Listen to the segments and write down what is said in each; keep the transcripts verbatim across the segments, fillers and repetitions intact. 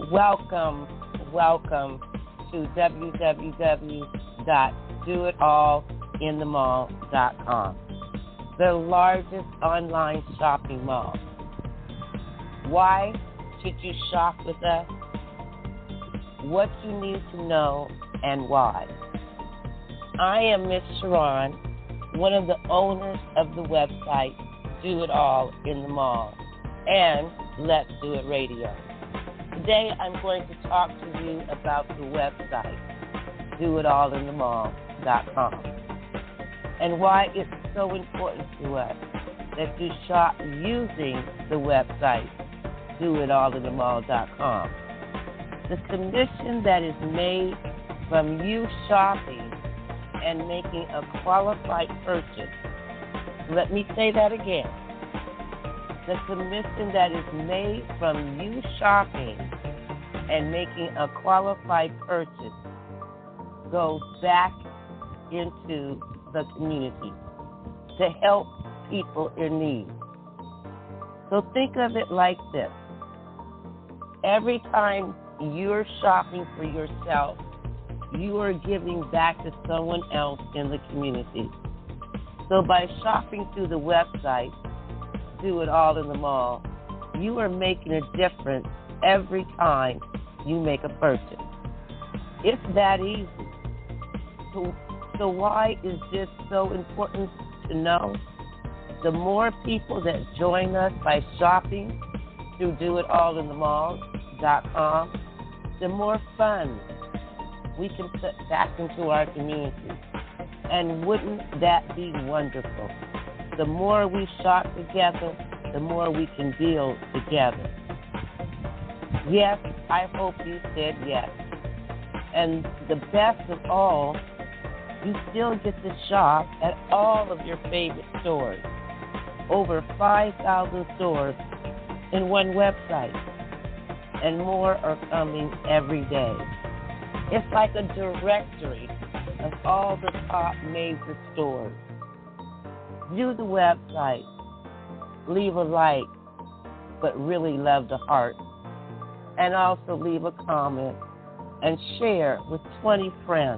Welcome, welcome to w w w dot do it all in the mall dot com, the largest online shopping mall. Why should you shop with us? What you need to know and why. I am Miss Sharon, one of the owners of the website Do It All in the Mall and Let's Do It Radio. Today I'm going to talk to you about the website do it all in the mall dot com and why it's so important to us that you shop using the website do it all in the mall dot com. The commission that is made from you shopping and making a qualified purchase. Let me say that again. The commission that is made from you shopping and making a qualified purchase goes back into the community to help people in need. So think of it like this. Every time you're shopping for yourself, you are giving back to someone else in the community. So by shopping through the website, Do It All in the Mall, you are making a difference every time you make a purchase. It's that easy. So, so why is this so important to know? The more people that join us by shopping through do it all in the mall dot com, the more funds we can put back into our community. And wouldn't that be wonderful? The more we shop together, the more we can deal together. Yes, I hope you said yes. And the best of all, you still get to shop at all of your favorite stores. Over five thousand stores in one website. And more are coming every day. It's like a directory of all the top major stores. View the website, leave a like, but really love the heart, and also leave a comment and share with twenty friends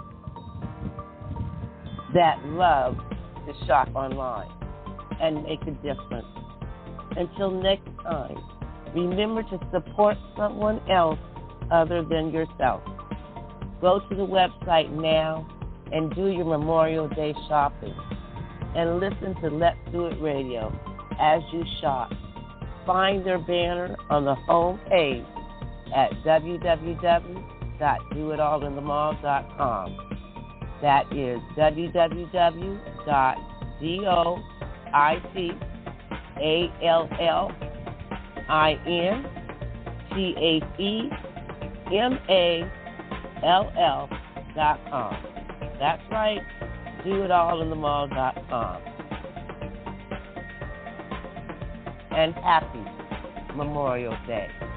that love to shop online and make a difference. Until next time, remember to support someone else other than yourself. Go to the website now and do your Memorial Day shopping. And listen to Let's Do It Radio as you shop. Find their banner on the home page at w w w dot do it all in the mall dot com. That is w w w dot do it all in the mall dot com. That's right, do it all in the mall dot com. And happy Memorial Day.